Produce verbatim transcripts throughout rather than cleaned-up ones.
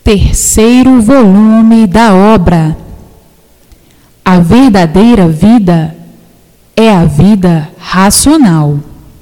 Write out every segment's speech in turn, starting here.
Terceiro volume da obra. A verdadeira vida é a vida racional.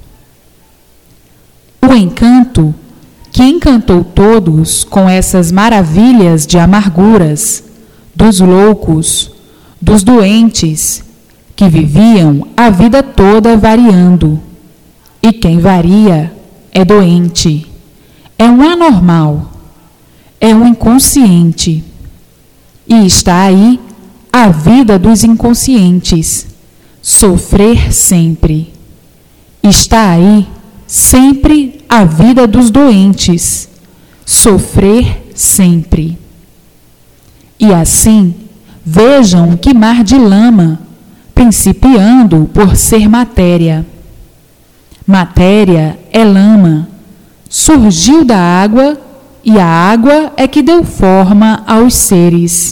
O encanto que encantou todos com essas maravilhas de amarguras, dos loucos, dos doentes, que viviam a vida toda variando. E quem varia é doente, é um anormal, é um inconsciente. E está aí a vida dos inconscientes, sofrer sempre. Está aí sempre a vida dos doentes, sofrer sempre. E assim, vejam que mar de lama, principiando por ser matéria. Matéria é lama, surgiu da água e a água é que deu forma aos seres.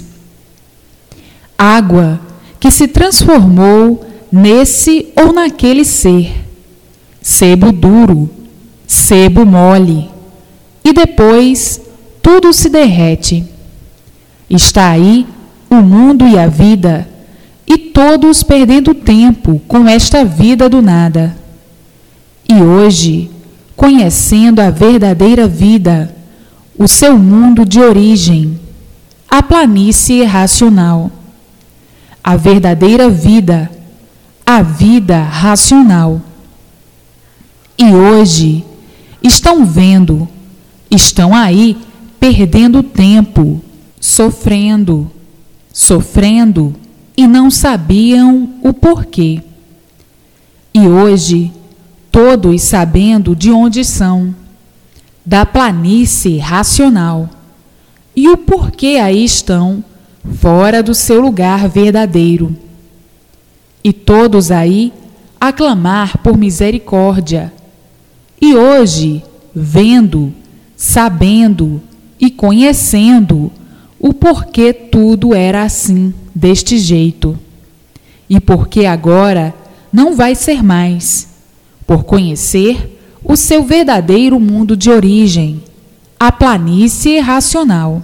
Água que se transformou nesse ou naquele ser, sebo duro, sebo mole, e depois tudo se derrete. Está aí o mundo e a vida, e todos perdendo tempo com esta vida do nada. E hoje, conhecendo a verdadeira vida, o seu mundo de origem, a planície racional, a verdadeira vida, a vida racional. E hoje estão vendo, estão aí perdendo tempo, sofrendo, sofrendo e não sabiam o porquê. E hoje, todos sabendo de onde são, da planície racional, e o porquê aí estão, fora do seu lugar verdadeiro. E todos aí a clamar por misericórdia. E hoje, vendo, sabendo e conhecendo o porquê tudo era assim, deste jeito. E porque agora não vai ser mais, por conhecer o seu verdadeiro mundo de origem, a planície racional.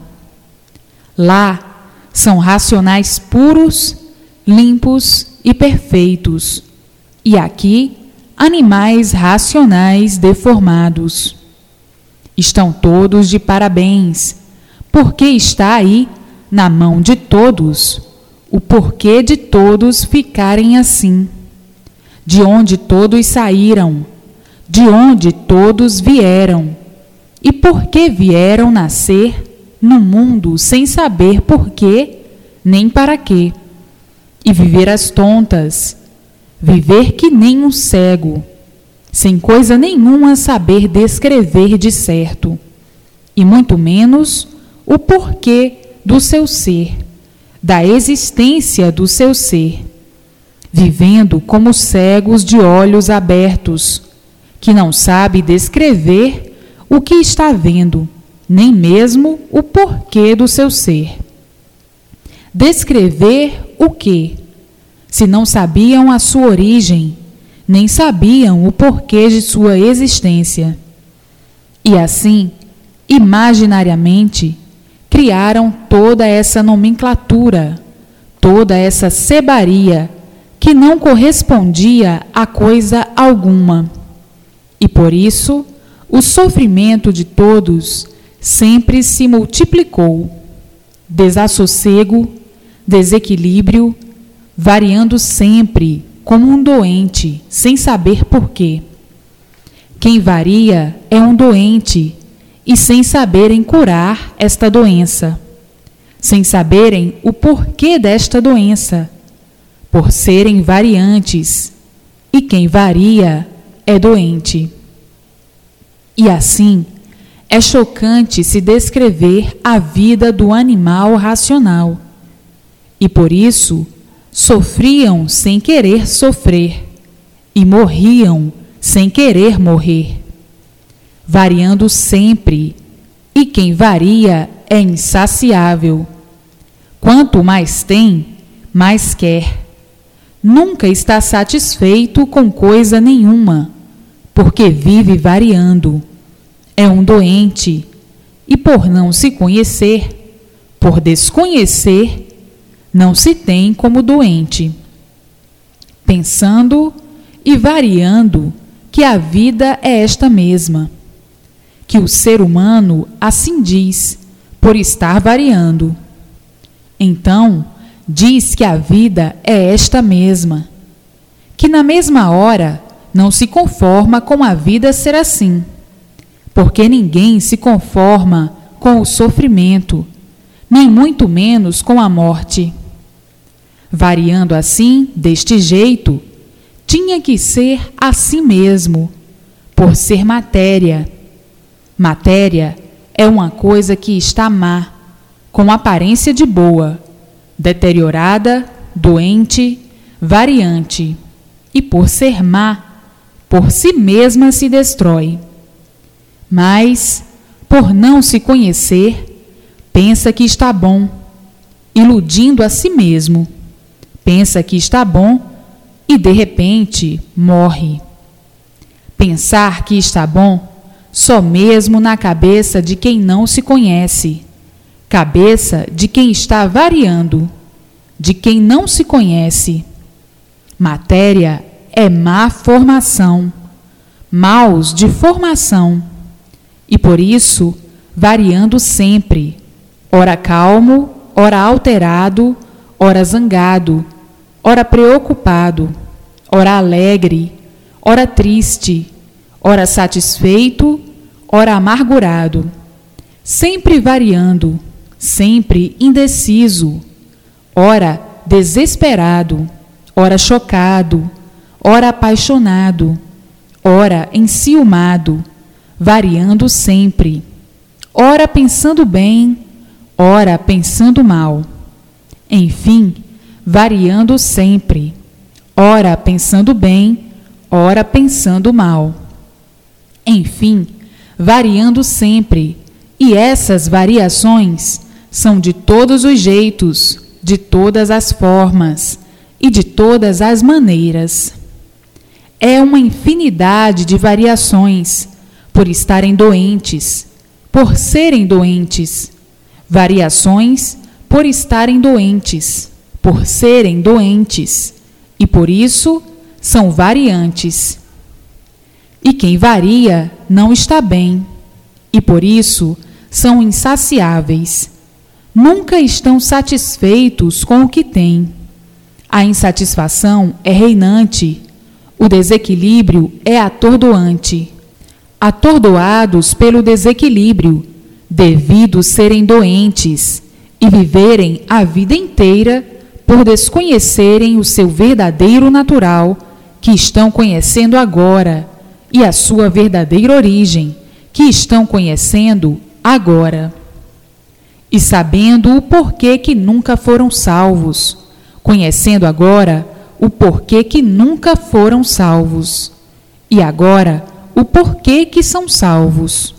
Lá são racionais puros, limpos e perfeitos, e aqui animais racionais deformados. Estão todos de parabéns, porque está aí, na mão de todos, o porquê de todos ficarem assim, de onde todos saíram, de onde todos vieram, e por que vieram nascer no mundo sem saber por quê, nem para quê, e viver às tontas, viver que nem um cego, sem coisa nenhuma saber descrever de certo, e muito menos o porquê do seu ser, da existência do seu ser, vivendo como cegos de olhos abertos, que não sabe descrever o que está vendo, nem mesmo o porquê do seu ser. Descrever o quê? Se não sabiam a sua origem, nem sabiam o porquê de sua existência. E assim, imaginariamente, criaram toda essa nomenclatura, toda essa sebaria, que não correspondia a coisa alguma. E por isso, o sofrimento de todos sempre se multiplicou. Desassossego, desequilíbrio, variando sempre como um doente, sem saber porquê. Quem varia é um doente, e sem saberem curar esta doença, sem saberem o porquê desta doença, por serem variantes, e quem varia é doente. E assim, é chocante se descrever a vida do animal racional, e por isso sofriam sem querer sofrer, e morriam sem querer morrer, variando sempre, e quem varia é insaciável. Quanto mais tem, mais quer. Nunca está satisfeito com coisa nenhuma, porque vive variando. É um doente, e por não se conhecer, por desconhecer, não se tem como doente. Pensando e variando que a vida é esta mesma, que o ser humano assim diz, por estar variando. Então, diz que a vida é esta mesma, que na mesma hora não se conforma com a vida ser assim, porque ninguém se conforma com o sofrimento, nem muito menos com a morte. Variando assim, deste jeito, tinha que ser assim mesmo, por ser matéria. Matéria é uma coisa que está má, com aparência de boa, deteriorada, doente, variante, e por ser má, por si mesma se destrói. Mas, por não se conhecer, pensa que está bom, iludindo a si mesmo. Pensa que está bom e, de repente, morre. Pensar que está bom só mesmo na cabeça de quem não se conhece, cabeça de quem está variando, de quem não se conhece. Matéria é má formação, maus de formação, e por isso variando sempre, ora calmo, ora alterado, ora zangado, ora preocupado, ora alegre, ora triste, ora satisfeito, ora amargurado, sempre variando, sempre indeciso, ora desesperado, ora chocado, ora apaixonado, ora enciumado, variando sempre, ora pensando bem, ora pensando mal. Enfim, variando sempre, ora pensando bem, ora pensando mal. Enfim, variando sempre, e essas variações são de todos os jeitos, de todas as formas e de todas as maneiras. É uma infinidade de variações, por estarem doentes, por serem doentes, variações por estarem doentes, por serem doentes, e por isso são variantes. E quem varia não está bem, e por isso são insaciáveis. Nunca estão satisfeitos com o que têm. A insatisfação é reinante, o desequilíbrio é atordoante. Atordoados pelo desequilíbrio, devido serem doentes e viverem a vida inteira por desconhecerem o seu verdadeiro natural, que estão conhecendo agora, e a sua verdadeira origem, que estão conhecendo agora. E sabendo o porquê que nunca foram salvos, conhecendo agora o porquê que nunca foram salvos, e agora o porquê que são salvos.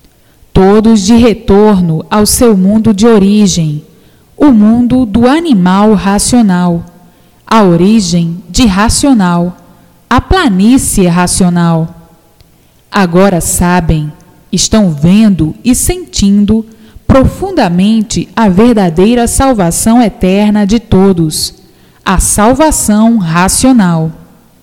Todos de retorno ao seu mundo de origem, o mundo do animal racional, a origem de racional, a planície racional. Agora sabem, estão vendo e sentindo profundamente a verdadeira salvação eterna de todos, a salvação racional.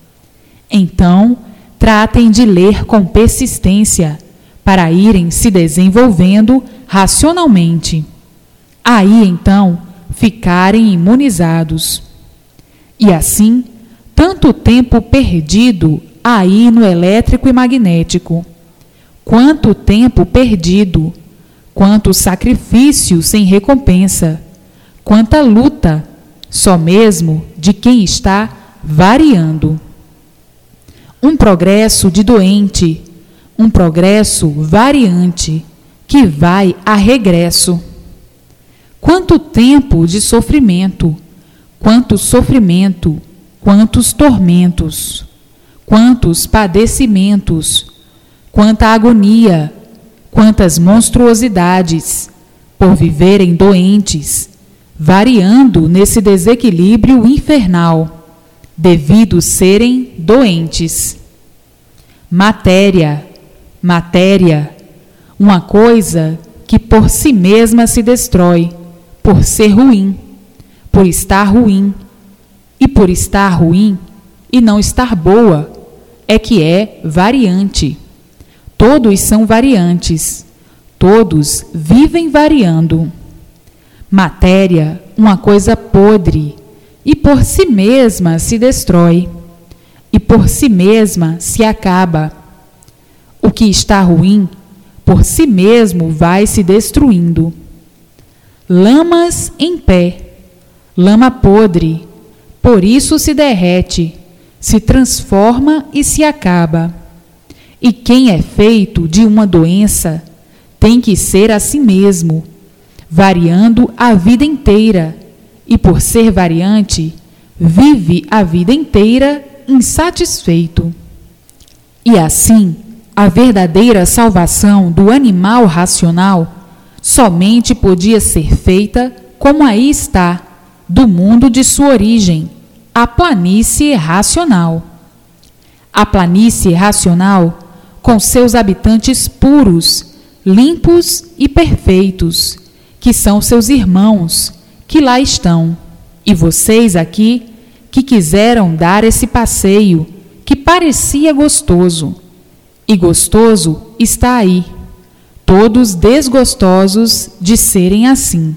Então, tratem de ler com persistência, para irem se desenvolvendo racionalmente. Aí, então, ficarem imunizados. E assim, tanto tempo perdido aí no elétrico e magnético, quanto tempo perdido, quanto sacrifício sem recompensa, quanta luta, só mesmo de quem está variando. Um progresso de doente, um progresso variante, que vai a regresso. Quanto tempo de sofrimento, quanto sofrimento, quantos tormentos, quantos padecimentos, quanta agonia, quantas monstruosidades, por viverem doentes, variando nesse desequilíbrio infernal, devido serem doentes. Matéria, matéria, uma coisa que por si mesma se destrói, por ser ruim, por estar ruim, e por estar ruim e não estar boa, é que é variante. Todos são variantes, todos vivem variando. Matéria, uma coisa podre, e por si mesma se destrói, e por si mesma se acaba. O que está ruim, por si mesmo vai se destruindo. Lamas em pé, lama podre, por isso se derrete, se transforma e se acaba. E quem é feito de uma doença tem que ser a si mesmo, variando a vida inteira, e por ser variante, vive a vida inteira insatisfeito. E assim, a verdadeira salvação do animal racional somente podia ser feita como aí está, do mundo de sua origem, a planície racional. A planície racional, com seus habitantes puros, limpos e perfeitos, que são seus irmãos, que lá estão, e vocês aqui, que quiseram dar esse passeio, que parecia gostoso. E gostoso está aí, todos desgostosos de serem assim.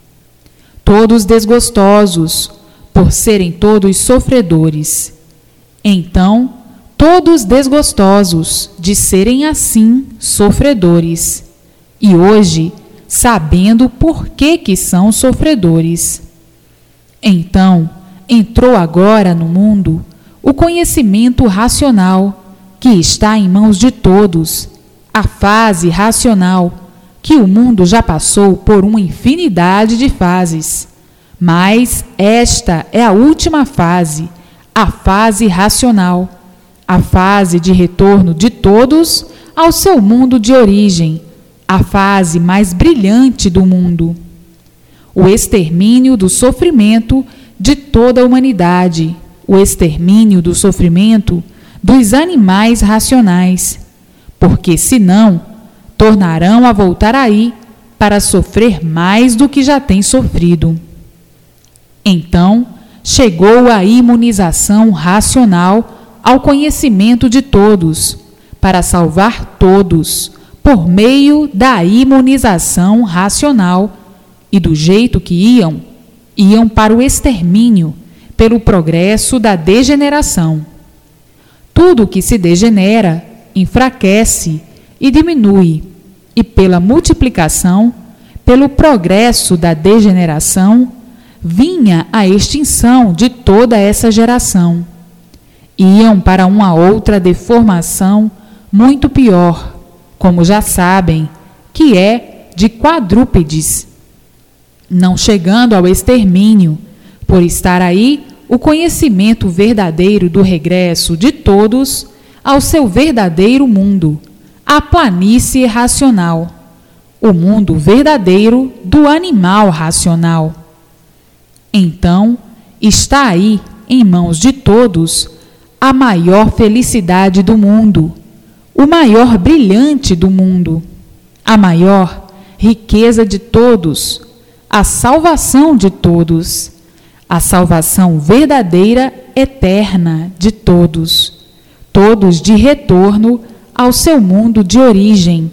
Todos desgostosos, por serem todos sofredores. Então, todos desgostosos de serem assim sofredores. E hoje, sabendo por que que são sofredores. Então, entrou agora no mundo o conhecimento racional, que está em mãos de todos, a fase racional, que o mundo já passou por uma infinidade de fases. Mas esta é a última fase, a fase racional, a fase de retorno de todos ao seu mundo de origem, a fase mais brilhante do mundo. O extermínio do sofrimento de toda a humanidade, o extermínio do sofrimento dos animais racionais, porque senão tornarão a voltar aí para sofrer mais do que já têm sofrido. Então, chegou a imunização racional ao conhecimento de todos, para salvar todos, por meio da imunização racional, e do jeito que iam, iam para o extermínio, pelo progresso da degeneração. Tudo que se degenera, enfraquece e diminui, e pela multiplicação, pelo progresso da degeneração, vinha a extinção de toda essa geração. Iam para uma outra deformação muito pior, como já sabem, que é de quadrúpedes, não chegando ao extermínio, por estar aí o conhecimento verdadeiro do regresso de todos ao seu verdadeiro mundo, a planície racional, o mundo verdadeiro do animal racional. Então, está aí, em mãos de todos, a maior felicidade do mundo, o maior brilhante do mundo, a maior riqueza de todos, a salvação de todos, a salvação verdadeira, eterna de todos, todos de retorno ao seu mundo de origem.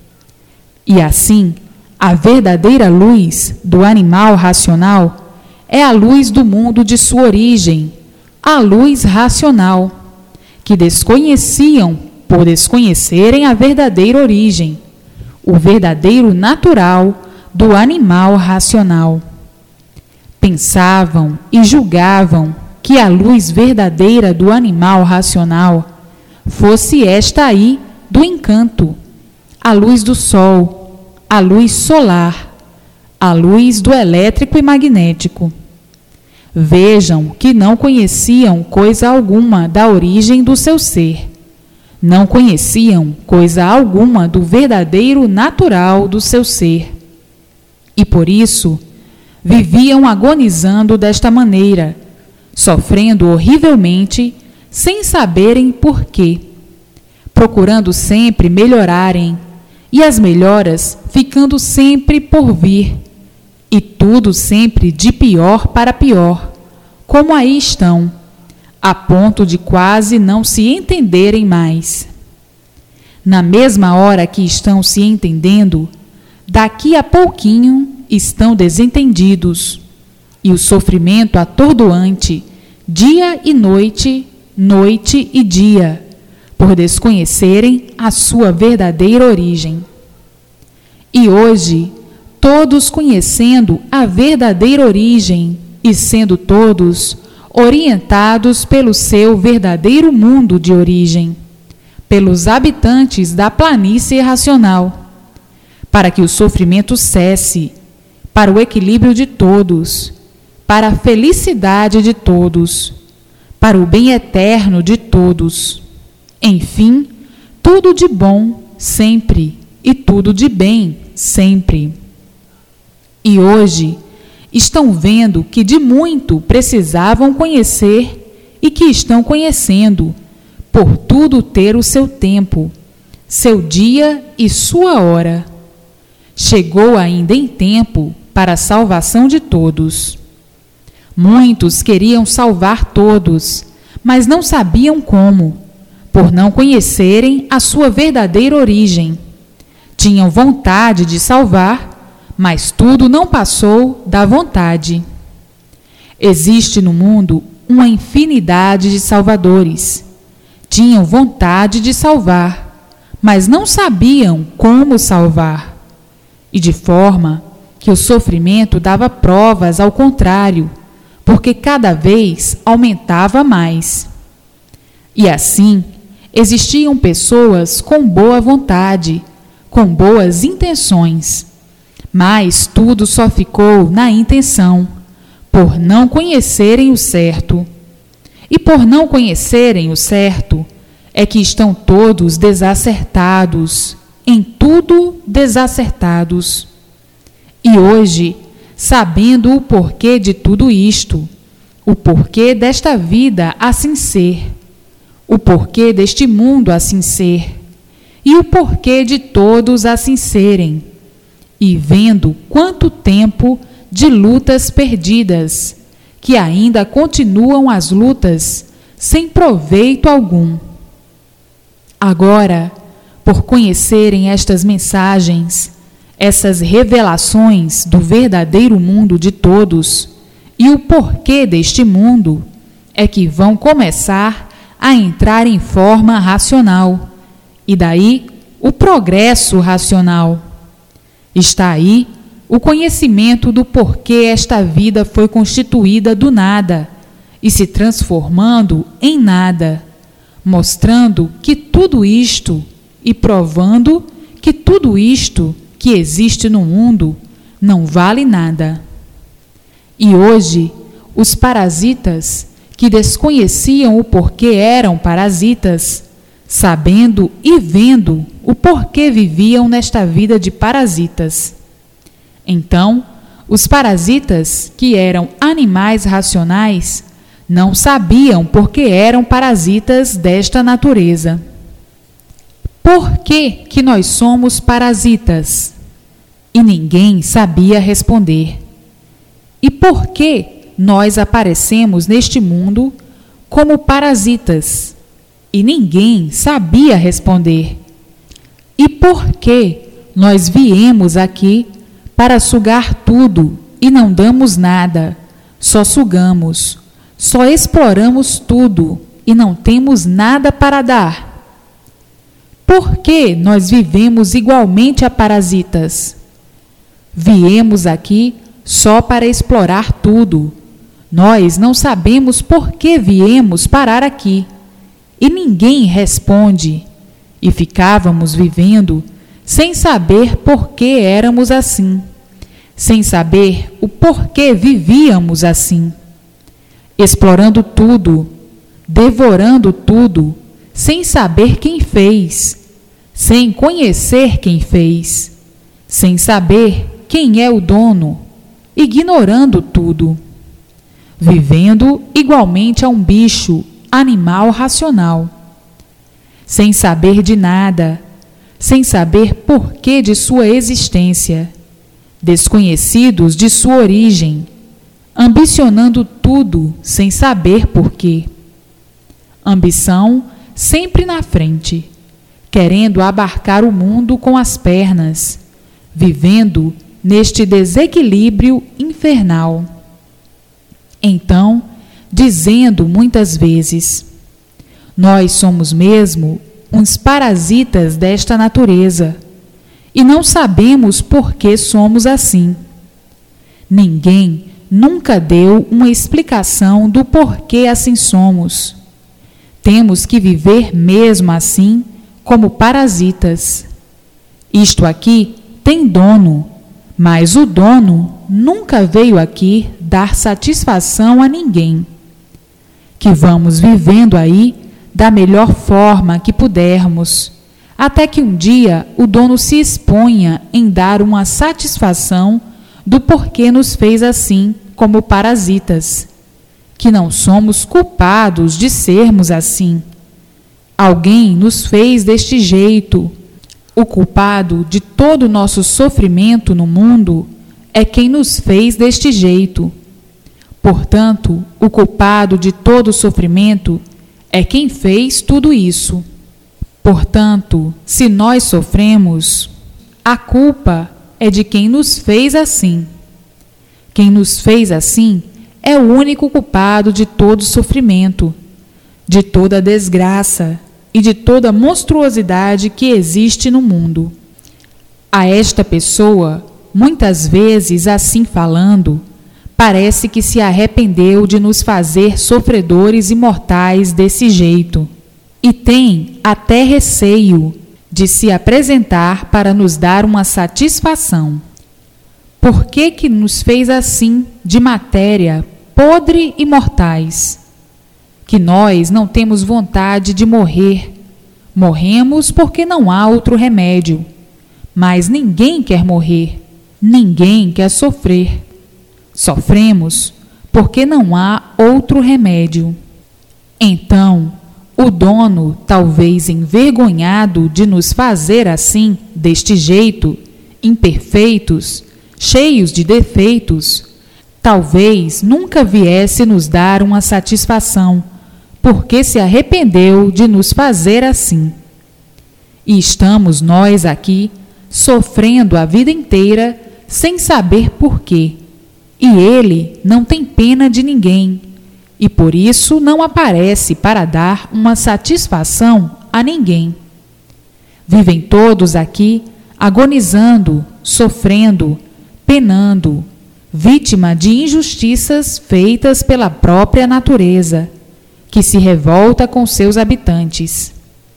E assim, a verdadeira luz do animal racional é a luz do mundo de sua origem, a luz racional, que desconheciam por desconhecerem a verdadeira origem, o verdadeiro natural do animal racional. Pensavam e julgavam que a luz verdadeira do animal racional fosse esta aí do encanto, a luz do sol, a luz solar, a luz do elétrico e magnético. Vejam que não conheciam coisa alguma da origem do seu ser. Não conheciam coisa alguma do verdadeiro natural do seu ser. E por isso, viviam agonizando desta maneira, sofrendo horrivelmente, sem saberem por quê, procurando sempre melhorarem, e as melhoras ficando sempre por vir, e tudo sempre de pior para pior, como aí estão, a ponto de quase não se entenderem mais. Na mesma hora que estão se entendendo, daqui a pouquinho estão desentendidos, e o sofrimento atordoante, dia e noite, noite e dia, por desconhecerem a sua verdadeira origem. E hoje, todos conhecendo a verdadeira origem e sendo todos orientados pelo seu verdadeiro mundo de origem, pelos habitantes da planície racional, para que o sofrimento cesse, para o equilíbrio de todos, para a felicidade de todos, para o bem eterno de todos. Enfim, tudo de bom sempre e tudo de bem sempre. E hoje estão vendo que de muito precisavam conhecer e que estão conhecendo, por tudo ter o seu tempo, seu dia e sua hora. Chegou ainda em tempo para a salvação de todos. Muitos queriam salvar todos, mas não sabiam como, por não conhecerem a sua verdadeira origem. Tinham vontade de salvar, mas tudo não passou da vontade. Existe no mundo uma infinidade de salvadores. Tinham vontade de salvar, mas não sabiam como salvar. E de forma que o sofrimento dava provas ao contrário, porque cada vez aumentava mais. E assim, existiam pessoas com boa vontade, com boas intenções, mas tudo só ficou na intenção, por não conhecerem o certo. E por não conhecerem o certo, é que estão todos desacertados, em tudo desacertados. E hoje, sabendo o porquê de tudo isto, o porquê desta vida assim ser, o porquê deste mundo assim ser, e o porquê de todos assim serem, e vendo quanto tempo de lutas perdidas, que ainda continuam as lutas sem proveito algum. Agora, por conhecerem estas mensagens, essas revelações do verdadeiro mundo de todos e o porquê deste mundo, é que vão começar a entrar em forma racional, e daí o progresso racional. Está aí o conhecimento do porquê esta vida foi constituída do nada e se transformando em nada, mostrando que tudo isto e provando que tudo isto que existe no mundo não vale nada. E hoje, os parasitas, que desconheciam o porquê eram parasitas, sabendo e vendo o porquê viviam nesta vida de parasitas. Então, os parasitas, que eram animais racionais, não sabiam por que eram parasitas desta natureza. Por que que nós somos parasitas? E ninguém sabia responder. E por que nós aparecemos neste mundo como parasitas? E ninguém sabia responder. E por que nós viemos aqui para sugar tudo e não damos nada, só sugamos, só exploramos tudo e não temos nada para dar? Por que nós vivemos igualmente a parasitas? Viemos aqui só para explorar tudo. Nós não sabemos por que viemos parar aqui. E ninguém responde. E ficávamos vivendo sem saber por que éramos assim, sem saber o porquê vivíamos assim, explorando tudo, devorando tudo, sem saber quem fez, sem conhecer quem fez, sem saber quem é o dono, ignorando tudo, vivendo igualmente a um bicho, animal racional, sem saber de nada, sem saber porquê de sua existência, desconhecidos de sua origem, ambicionando tudo sem saber porquê. Ambição sempre na frente, querendo abarcar o mundo com as pernas, vivendo neste desequilíbrio infernal. Então, dizendo muitas vezes: nós somos mesmo uns parasitas desta natureza e não sabemos por que somos assim. Ninguém nunca deu uma explicação do porquê assim somos. Temos que viver mesmo assim, como parasitas. Isto aqui tem dono, mas o dono nunca veio aqui dar satisfação a ninguém. Que vamos vivendo aí da melhor forma que pudermos, até que um dia o dono se exponha em dar uma satisfação do porquê nos fez assim, como parasitas, que não somos culpados de sermos assim. Alguém nos fez deste jeito. O culpado de todo o nosso sofrimento no mundo é quem nos fez deste jeito. Portanto, o culpado de todo o sofrimento é quem fez tudo isso. Portanto, se nós sofremos, a culpa é de quem nos fez assim. Quem nos fez assim é o único culpado de todo sofrimento, de toda desgraça e de toda monstruosidade que existe no mundo. A esta pessoa, muitas vezes assim falando, parece que se arrependeu de nos fazer sofredores e mortais desse jeito, e tem até receio de se apresentar para nos dar uma satisfação. Por que que nos fez assim, de matéria, podre e mortais? Que nós não temos vontade de morrer. Morremos porque não há outro remédio. Mas ninguém quer morrer, ninguém quer sofrer. Sofremos porque não há outro remédio. Então, o dono, talvez envergonhado de nos fazer assim, deste jeito, imperfeitos, cheios de defeitos, talvez nunca viesse nos dar uma satisfação, porque se arrependeu de nos fazer assim. E estamos nós aqui, sofrendo a vida inteira, sem saber porquê. E ele não tem pena de ninguém, e por isso não aparece para dar uma satisfação a ninguém. Vivem todos aqui agonizando, sofrendo, penando, vítima de injustiças feitas pela própria natureza, que se revolta com seus habitantes.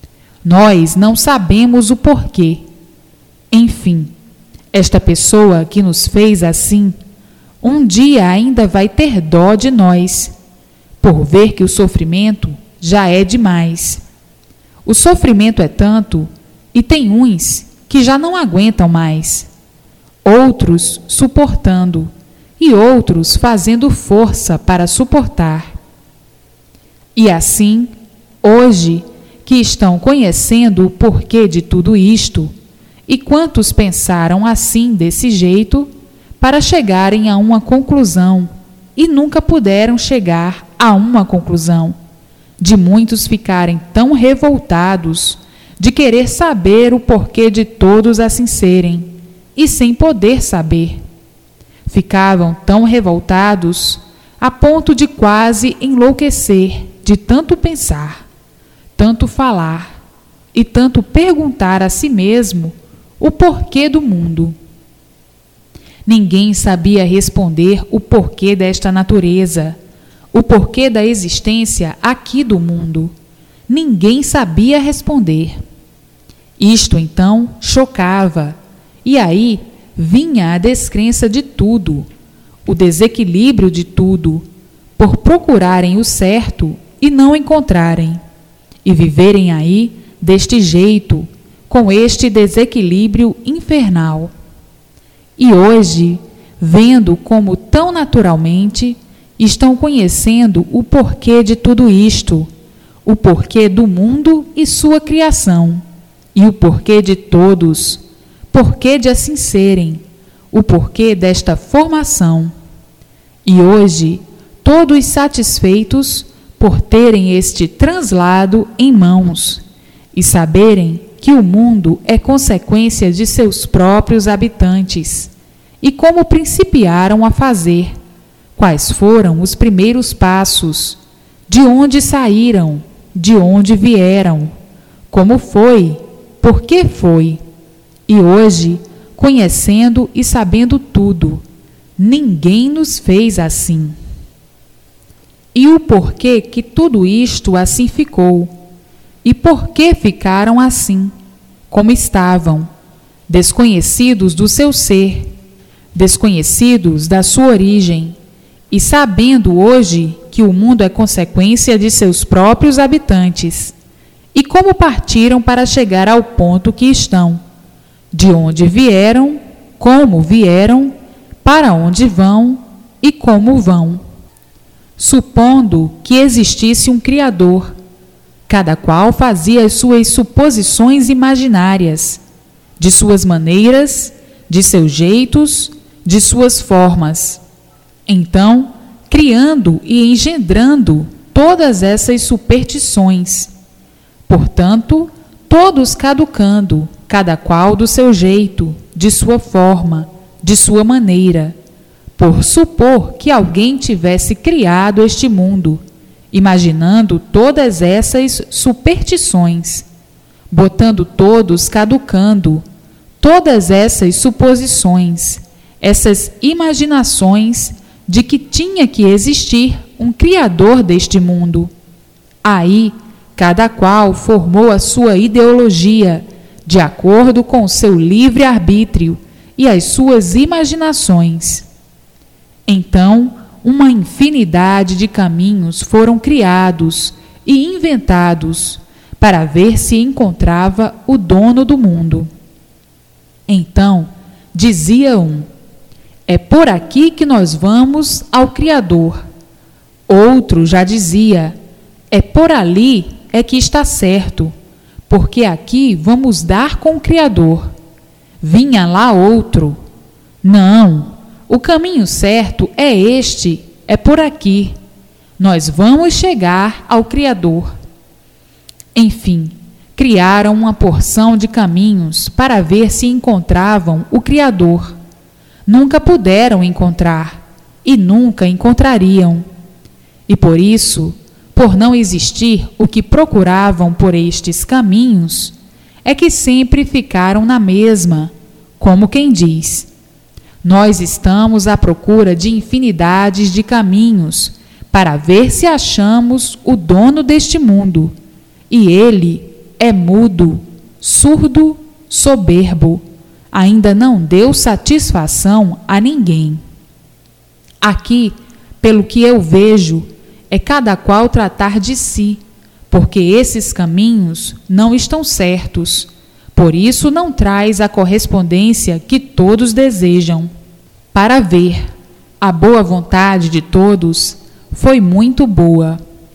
Nós não sabemos o porquê. Enfim, esta pessoa que nos fez assim, um dia ainda vai ter dó de nós, por ver que o sofrimento já é demais. O sofrimento é tanto, e tem uns que já não aguentam mais, outros suportando, e outros fazendo força para suportar. E assim, hoje, que estão conhecendo o porquê de tudo isto, e quantos pensaram assim desse jeito, para chegarem a uma conclusão, e nunca puderam chegar a uma conclusão, de muitos ficarem tão revoltados, de querer saber o porquê de todos assim serem, e sem poder saber. Ficavam tão revoltados, a ponto de quase enlouquecer, de tanto pensar, tanto falar, e tanto perguntar a si mesmo o porquê do mundo. Ninguém sabia responder o porquê desta natureza, o porquê da existência aqui do mundo. Ninguém sabia responder. Isto, então, chocava, e aí vinha a descrença de tudo, o desequilíbrio de tudo, por procurarem o certo e não encontrarem, e viverem aí deste jeito, com este desequilíbrio infernal. E hoje, vendo como tão naturalmente, estão conhecendo o porquê de tudo isto, o porquê do mundo e sua criação, e o porquê de todos, porquê de assim serem, o porquê desta formação. E hoje, todos satisfeitos por terem este translado em mãos e saberem que o mundo é consequência de seus próprios habitantes, e como principiaram a fazer, quais foram os primeiros passos, de onde saíram, de onde vieram, como foi, por que foi, e hoje, conhecendo e sabendo tudo, ninguém nos fez assim. E o porquê que tudo isto assim ficou, e por que ficaram assim, como estavam, desconhecidos do seu ser, desconhecidos da sua origem, e sabendo hoje que o mundo é consequência de seus próprios habitantes, e como partiram para chegar ao ponto que estão, de onde vieram, como vieram, para onde vão e como vão. Supondo que existisse um Criador, cada qual fazia as suas suposições imaginárias, de suas maneiras, de seus jeitos, de suas formas. Então, criando e engendrando todas essas superstições. Portanto, todos caducando, cada qual do seu jeito, de sua forma, de sua maneira, por supor que alguém tivesse criado este mundo, imaginando todas essas superstições, botando todos caducando, todas essas suposições, essas imaginações de que tinha que existir um Criador deste mundo. Aí, cada qual formou a sua ideologia, de acordo com o seu livre-arbítrio e as suas imaginações. Então, uma infinidade de caminhos foram criados e inventados para ver se encontrava o dono do mundo. Então, dizia um: é por aqui que nós vamos ao Criador. Outro já dizia: é por ali é que está certo, porque aqui vamos dar com o Criador. Vinha lá outro: não, o caminho certo é este, é por aqui. Nós vamos chegar ao Criador. Enfim, criaram uma porção de caminhos para ver se encontravam o Criador. Nunca puderam encontrar e nunca encontrariam. E por isso, por não existir o que procuravam por estes caminhos, é que sempre ficaram na mesma, como quem diz: nós estamos à procura de infinidades de caminhos para ver se achamos o dono deste mundo, e ele é mudo, surdo, soberbo, ainda não deu satisfação a ninguém. Aqui, pelo que eu vejo, é cada qual tratar de si, porque esses caminhos não estão certos, por isso não traz a correspondência que todos desejam. Para ver, a boa vontade de todos foi muito boa.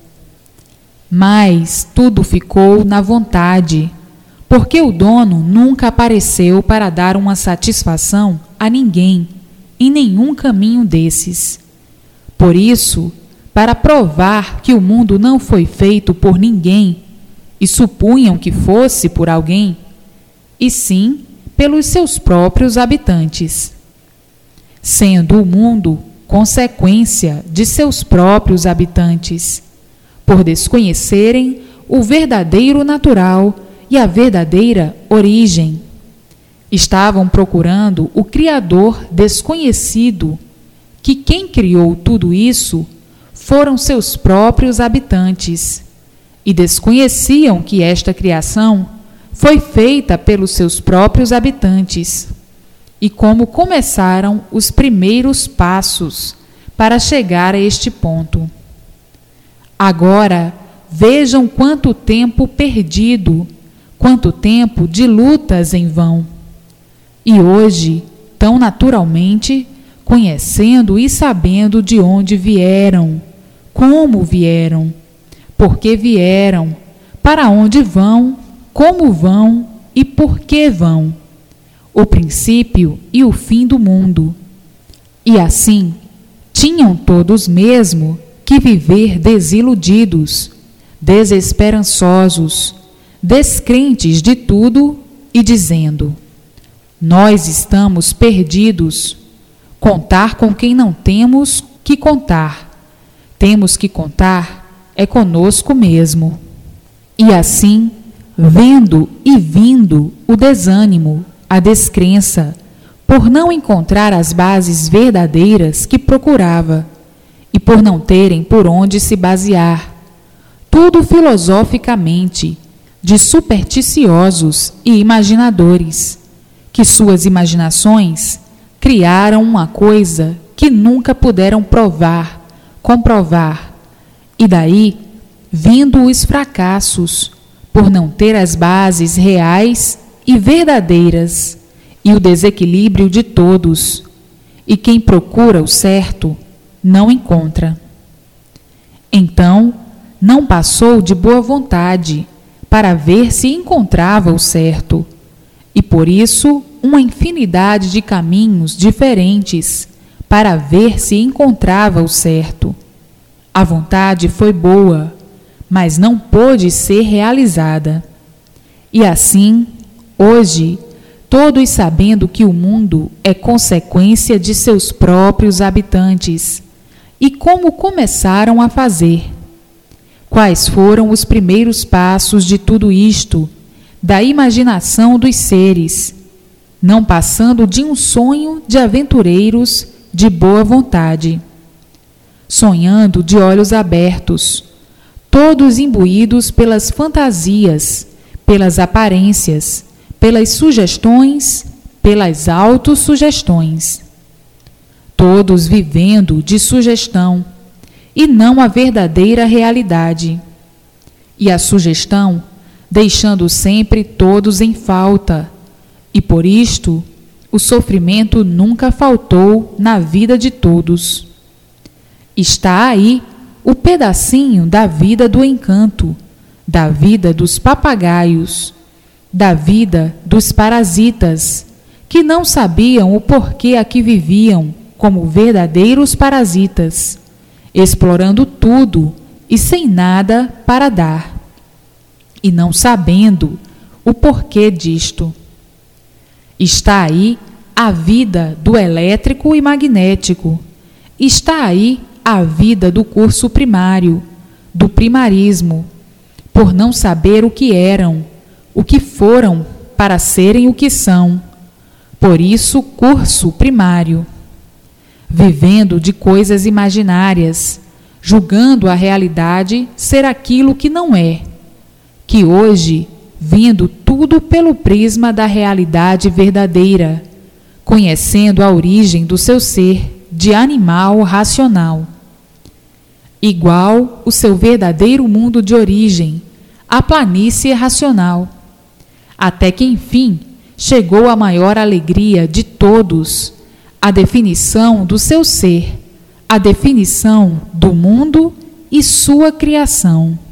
Mas tudo ficou na vontade, porque o dono nunca apareceu para dar uma satisfação a ninguém, em nenhum caminho desses. Por isso, para provar que o mundo não foi feito por ninguém, e supunham que fosse por alguém, e sim pelos seus próprios habitantes, sendo o mundo consequência de seus próprios habitantes, por desconhecerem o verdadeiro natural e a verdadeira origem. Estavam procurando o Criador desconhecido, que quem criou tudo isso foram seus próprios habitantes, e desconheciam que esta criação foi feita pelos seus próprios habitantes, e como começaram os primeiros passos para chegar a este ponto. Agora, vejam quanto tempo perdido, quanto tempo de lutas em vão. E hoje, tão naturalmente, conhecendo e sabendo de onde vieram, como vieram, por que vieram, para onde vão, como vão e por que vão, o princípio e o fim do mundo. E assim, tinham todos mesmo que viver desiludidos, desesperançosos, descrentes de tudo e dizendo: nós estamos perdidos. Contar com quem não temos que contar. Temos que contar é conosco mesmo. E assim, vendo e vindo o desânimo, a descrença, por não encontrar as bases verdadeiras que procurava e por não terem por onde se basear, tudo filosoficamente, de supersticiosos e imaginadores, que suas imaginações criaram uma coisa que nunca puderam provar, comprovar, e daí, vindo os fracassos, por não ter as bases reais e verdadeiras, e o desequilíbrio de todos, e quem procura o certo, não encontra. Então, não passou de boa vontade, para ver se encontrava o certo, e por isso uma infinidade de caminhos diferentes para ver se encontrava o certo. A vontade foi boa, mas não pôde ser realizada. E assim, hoje, todos sabendo que o mundo é consequência de seus próprios habitantes, e como começaram a fazer. Quais foram os primeiros passos de tudo isto, da imaginação dos seres, não passando de um sonho de aventureiros de boa vontade, sonhando de olhos abertos, todos imbuídos pelas fantasias, pelas aparências, pelas sugestões, pelas autossugestões, todos vivendo de sugestão, e não a verdadeira realidade, e a sugestão deixando sempre todos em falta, e por isto o sofrimento nunca faltou na vida de todos. Está aí o pedacinho da vida do encanto, da vida dos papagaios, da vida dos parasitas, que não sabiam o porquê aqui viviam como verdadeiros parasitas, explorando tudo e sem nada para dar, e não sabendo o porquê disto. Está aí a vida do elétrico e magnético, está aí a vida do curso primário, do primarismo, por não saber o que eram, o que foram para serem o que são, por isso curso primário. Vivendo de coisas imaginárias, julgando a realidade ser aquilo que não é, que hoje, vindo tudo pelo prisma da realidade verdadeira, conhecendo a origem do seu ser de animal racional, igual o seu verdadeiro mundo de origem, a planície racional, até que enfim chegou a maior alegria de todos, a definição do seu ser, a definição do mundo e sua criação.